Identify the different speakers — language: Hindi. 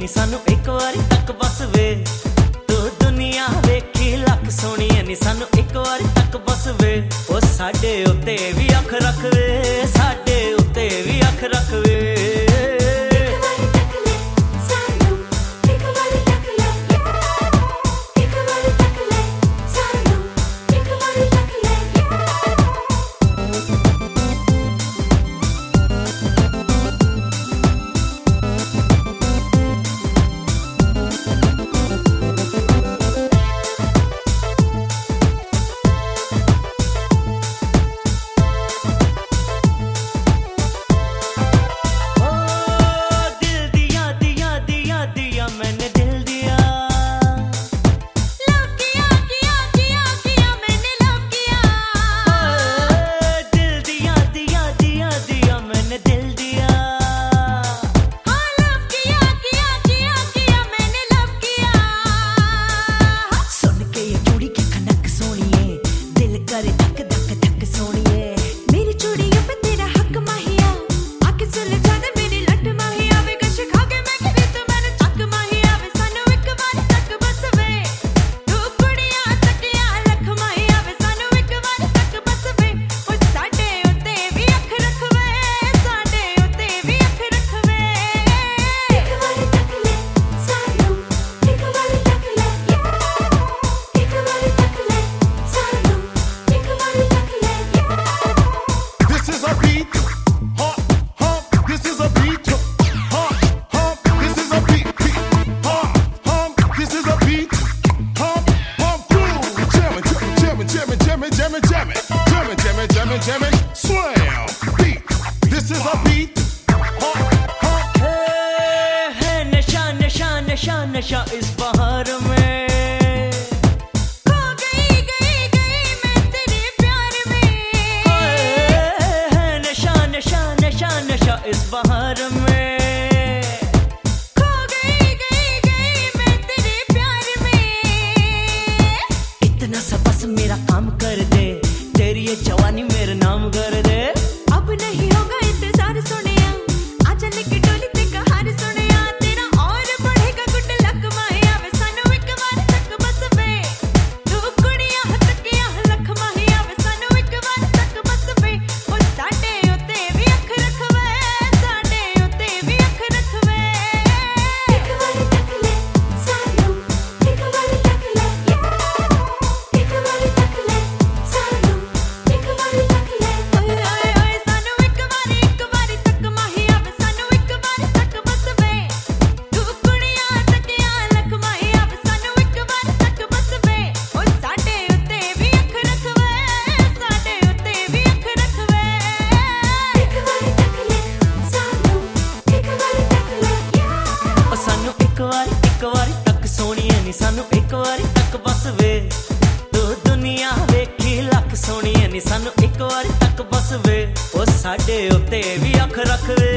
Speaker 1: नी सानू एक बारी तक बस वे। तू दुनिया वेखी लख सोनी नी सानू एक बारी तक बस वे। ओ साडे उत्ते भी अख रख वे, साडे उत्ते भी अख रख वे।
Speaker 2: Jamming, slam, beat. This is a beat.
Speaker 1: है नशा नशा नशा नशा इस बहार में।
Speaker 3: खो गई गई गई मैं तेरे प्यार में।
Speaker 1: है नशा नशा नशा नशा इस बहार में।
Speaker 3: खो गई गई गई मैं तेरे प्यार में।
Speaker 1: इतना सा बस मेरा काम कर दे, तेरी ये जवानी मेरे नाम कर दे।
Speaker 3: अब नहीं होगा इंतजार सोनिया, आजा लेके डोली ते कहार सोनिया। तेरा और बढ़ेगा गुड लक माहिया वे सानू एक बार तक बस वे। तू कुड़ियां हतकियां लख माहिया वे सानू एक बार तक बस वे। ओ साडे उत्ते भी अख रख वे, साडे उत्ते भी अख रख वे। एक बार तक ले सानू, एक बार तक ले एक बार तक ले सानू, एक बार तक ले। ओए ओए ओए सानू एक बारी तक माहिया वे सानू एक बार तक बस वे। तू कुड़ियां हतकियां लख माहिया वे सानू एक बार तक बस वे। ओ साडे उत्ते भी अख रख वे, साडे उत्ते भी अख रख वे। एक बार तक ले सानू, एक बार तक ले।
Speaker 1: ओ सानू एक बारी तक सोनिए नी सानू एक बारी तक बस वे। तू दुनिया वेखी लख सोनिए नी सानू एक बारी तक बस वे। ओ साडे उत्ते भी अख रख वे।